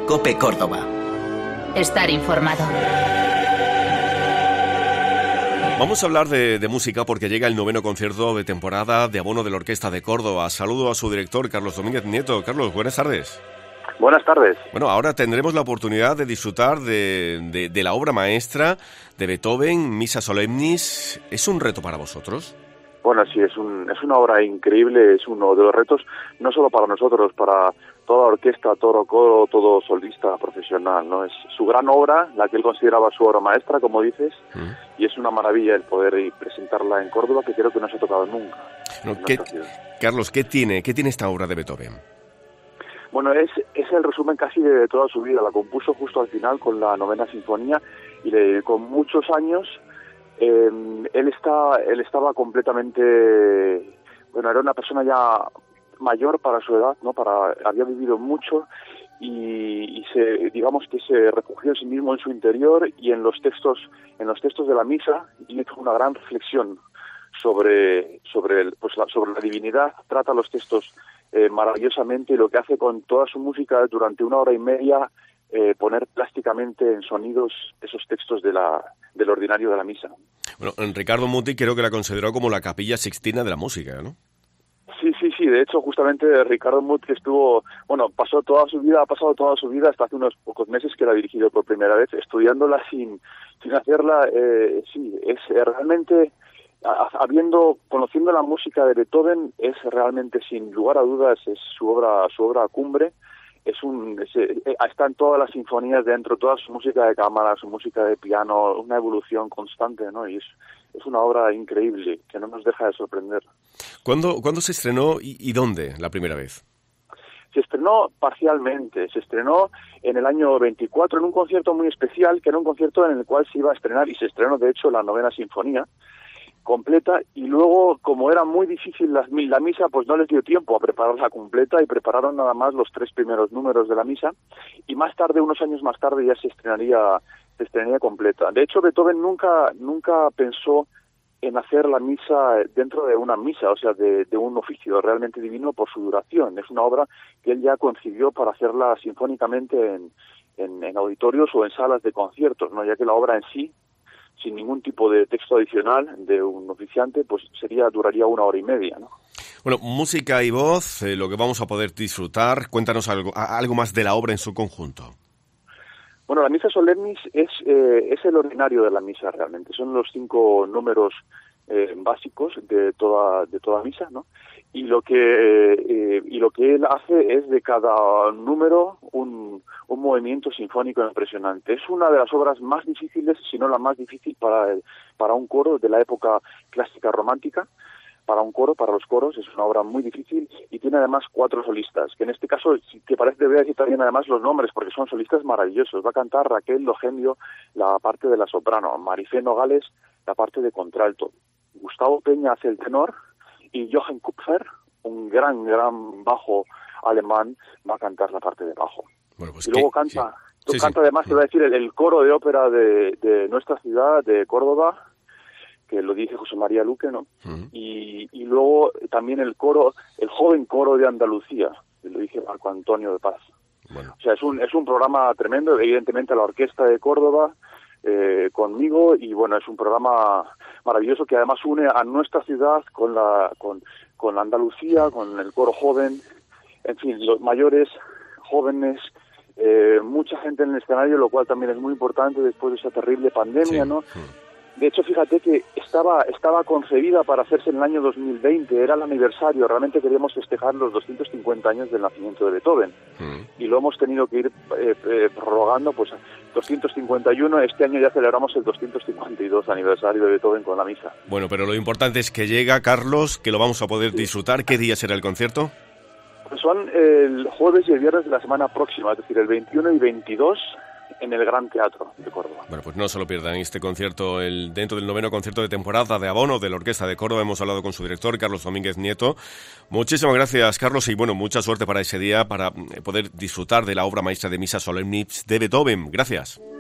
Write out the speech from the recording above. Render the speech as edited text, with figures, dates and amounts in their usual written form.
COPE Córdoba. Estar informado. Vamos a hablar de música porque llega el 9º concierto de temporada de abono de la Orquesta de Córdoba. Saludo a su director, Carlos Domínguez Nieto. Carlos, buenas tardes. Buenas tardes. Bueno, ahora tendremos la oportunidad de disfrutar de la obra maestra de Beethoven, Missa Solemnis. ¿Es un reto para vosotros? Bueno, sí, es una obra increíble, es uno de los retos, no solo para nosotros, para toda orquesta, todo coro, todo solista profesional, ¿no? Es su gran obra, la que él consideraba su obra maestra, como dices, y es una maravilla el poder presentarla en Córdoba, que creo que no se ha tocado nunca. Bueno, Carlos, ¿qué tiene esta obra de Beethoven? Bueno, es el resumen casi de toda su vida. La compuso justo al final con la 9ª Sinfonía y le dedicó muchos años. Él estaba completamente, bueno, era una persona ya mayor para su edad, ¿no? Había vivido mucho y digamos que se refugió en sí mismo en su interior, y en los textos de la misa hizo una gran reflexión sobre la divinidad. Trata los textos maravillosamente, y lo que hace con toda su música durante 1 hora y media, poner plásticamente en sonidos esos textos del ordinario de la misa. Bueno, Ricardo Muti creo que la consideró como la Capilla Sixtina de la música, ¿no? Sí, de hecho, justamente Ricardo Muti, que ha pasado toda su vida, hasta hace unos pocos meses que la ha dirigido por primera vez, estudiándola sin hacerla. Es realmente, conociendo la música de Beethoven, es realmente, sin lugar a dudas, es su obra cumbre. Está en todas las sinfonías dentro, toda su música de cámara, su música de piano, una evolución constante, ¿no? Y es una obra increíble que no nos deja de sorprender. ¿Cuándo se estrenó y dónde la primera vez? Se estrenó parcialmente, se estrenó en el año 24 en un concierto muy especial, que era un concierto en el cual se iba a estrenar, y se estrenó de hecho la 9ª Sinfonía completa, y luego, como era muy difícil la misa, pues no les dio tiempo a prepararla completa y prepararon nada más los 3 primeros números de la misa, y más tarde, unos años más tarde, ya se estrenaría completa. De hecho, Beethoven nunca pensó en hacer la misa dentro de una misa, o sea, de un oficio realmente divino por su duración. Es una obra que él ya concibió para hacerla sinfónicamente en auditorios o en salas de conciertos, ¿no? Ya que la obra en sí, sin ningún tipo de texto adicional de un oficiante, pues duraría 1 hora y media, ¿no? Bueno, música y voz, lo que vamos a poder disfrutar. Cuéntanos algo más de la obra en su conjunto. Bueno, la Missa Solemnis es el ordinario de la misa realmente. Son los 5 números básicos de toda misa, ¿no? Y lo que él hace es de cada número un movimiento sinfónico impresionante. Es una de las obras más difíciles, si no la más difícil para un coro de la época clásica romántica. Para los coros es una obra muy difícil, y tiene además 4 solistas, que en este caso, si te parece, voy a decir también además los nombres, porque son solistas maravillosos. Va a cantar Raquel Logendio la parte de la soprano, Marifé Nogales la parte de contralto, Gustavo Peña hace el tenor, y Johann Kupfer, un gran bajo alemán, va a cantar la parte de bajo. Bueno, pues y luego canta además, te voy a decir, el coro de ópera de nuestra ciudad, de Córdoba, que lo dice José María Luque, ¿no? Y luego también el joven coro de Andalucía, que lo dice Marco Antonio de Paz. Bueno. O sea, es un programa tremendo, evidentemente la Orquesta de Córdoba conmigo, y bueno, es un programa maravilloso que además une a nuestra ciudad con la Andalucía, con el coro joven, en fin, los mayores, jóvenes, mucha gente en el escenario, lo cual también es muy importante después de esa terrible pandemia, sí, ¿no? De hecho, fíjate que estaba concebida para hacerse en el año 2020, era el aniversario, realmente queríamos festejar los 250 años del nacimiento de Beethoven, y lo hemos tenido que ir prorrogando, pues 251, este año ya celebramos el 252 aniversario de Beethoven con la misa. Bueno, pero lo importante es que llega, Carlos, que lo vamos a poder disfrutar. ¿Qué día será el concierto? Pues son el jueves y el viernes de la semana próxima, es decir, el 21 y 22, en el Gran Teatro de Córdoba. Bueno, pues no se lo pierdan este concierto, dentro del 9º concierto de temporada de abono de la Orquesta de Córdoba. Hemos hablado con su director, Carlos Domínguez Nieto. Muchísimas gracias, Carlos, y bueno, mucha suerte para ese día, para poder disfrutar de la obra maestra de Missa Solemnis de Beethoven. Gracias.